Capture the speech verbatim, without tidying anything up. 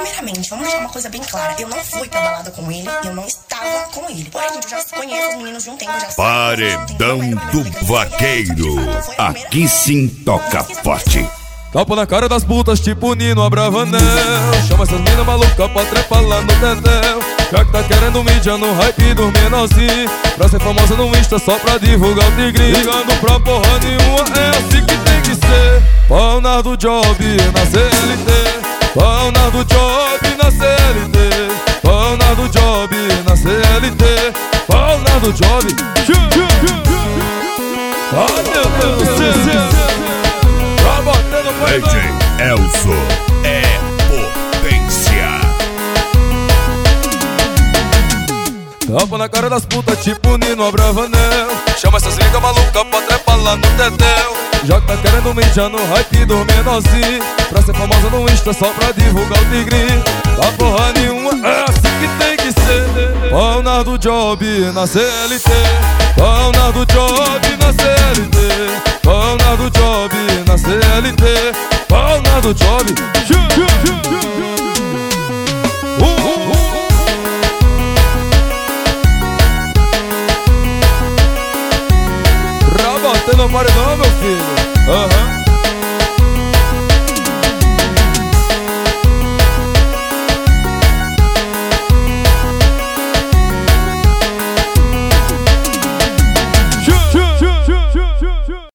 Primeiramente, vamos deixar uma coisa bem clara. Eu não fui pra balada com ele, eu não estava com ele. Porém, gente, eu já conheço os meninos de um tempo, já sei. Paredão do Vaqueiro. Aqui sim toca forte. Tapa na cara das putas, tipo Nino Abravanel. Chama essas minas malucas pra trepar lá no tetel. Já que tá querendo mídia no hype dos menorzinhos, pra ser famosa no Insta só pra divulgar o tigrinho. Ligando pra porra nenhuma, é assim que tem que ser. Pau na do job na C L T. Pau na do job na C L T. Pau na do job na C L T. Pau na do job. Ai meu Deus do céu. D J Elzo é potência. Tapa na cara das putas, tipo Nino Abravanel. Chama essas ligas malucas pra trepar lá no tetel. Já que tá querendo mídia no hype dos menorzinhos, pra ser famosa no Insta só pra divulgar o tigrinho. Dá porra nenhuma, é assim que tem que ser. Pau na do job na C L T. Pau na do job na C L